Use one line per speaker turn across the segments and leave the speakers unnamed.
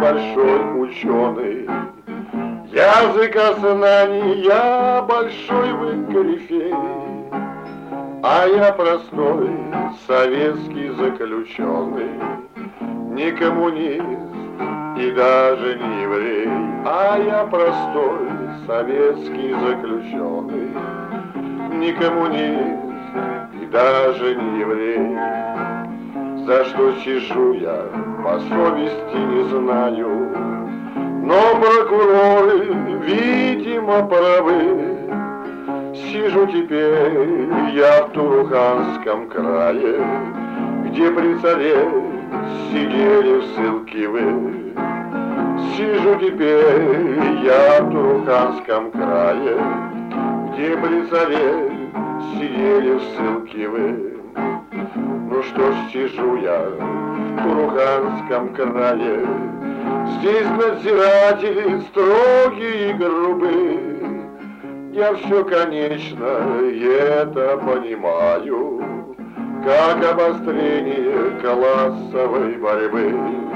большой ученый. Языкознания большой вы корифей, а я простой советский заключенный, не коммунист и даже не еврей, а я простой советский заключенный, не коммунист и даже не еврей. За что сижу я, по совести не знаю, но прокуроры, видимо, правы. Сижу теперь я в Туруханском крае, где при царе сидели в ссылке вы. Сижу теперь я в Туруханском крае, где при царе сидели в ссылке вы. Ну что ж, сижу я в Туруханском крае, здесь надзиратели строгие и грубые. Я все, конечно, это понимаю, как обострение классовой борьбы.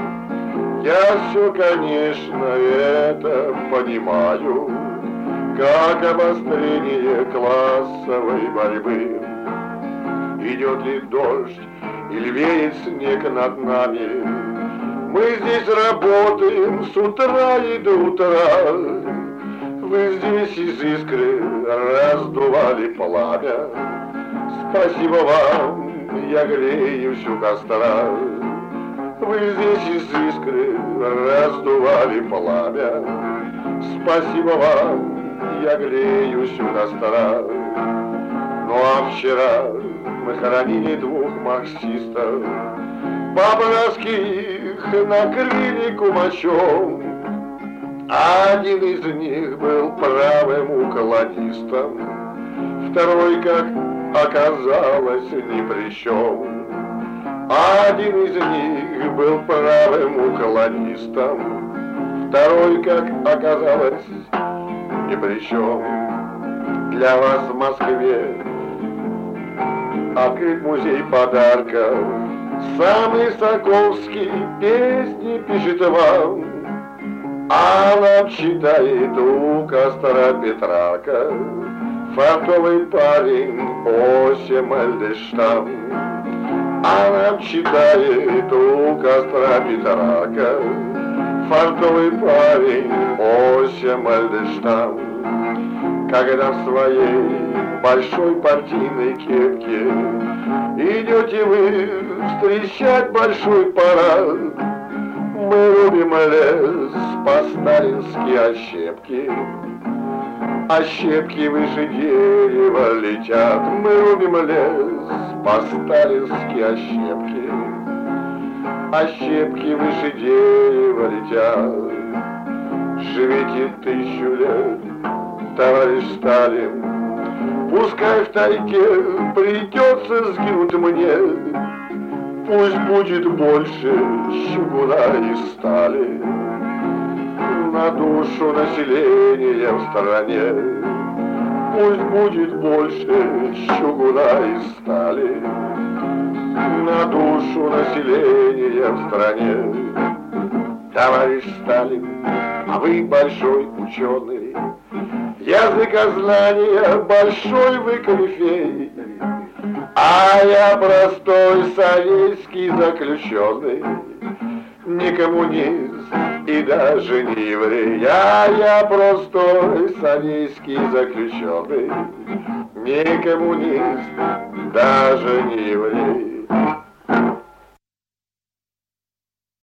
Я все, конечно, это понимаю, как обострение классовой борьбы. Идет ли дождь или веет снег над нами, мы здесь работаем с утра и до утра. Вы здесь из искры раздували пламя, спасибо вам, я греюсь у костра. Вы здесь из искры раздували пламя, спасибо вам, я греюсь у костра. Ну а вчера мы хоронили двух марксистов, по-братских накрыли кумачом. Один из них был правым уклонистом, второй, как оказалось, ни при чем. Один из них был правым уклонистом, второй, как оказалось, ни при чем. Для вас в Москве открыт музей подарков, самый Соколский песни пишет вам, а нам читает у костра Петрарка фартовый парень Ося Мальдештам. А нам читает у костра Петрарка фартовый парень Ося Мальдештам. Когда в своей большой партийной кепке идете вы встречать большой парад, мы рубим лес по-сталински ощепки, ощепки выше дерева летят. Мы рубим лес по-сталински ощепки, ощепки выше дерева летят. Живите 1000 лет, товарищ Сталин, пускай втайке придется сгинуть мне. Пусть будет больше чугуна и стали на душу населения в стране. Пусть будет больше чугуна и стали на душу населения в стране. Товарищ Сталин, а вы большой ученый, языкознания большой вы корифей, а я простой советский заключенный, не коммунист и даже не еврей. А я простой советский заключенный, не коммунист, даже не еврей.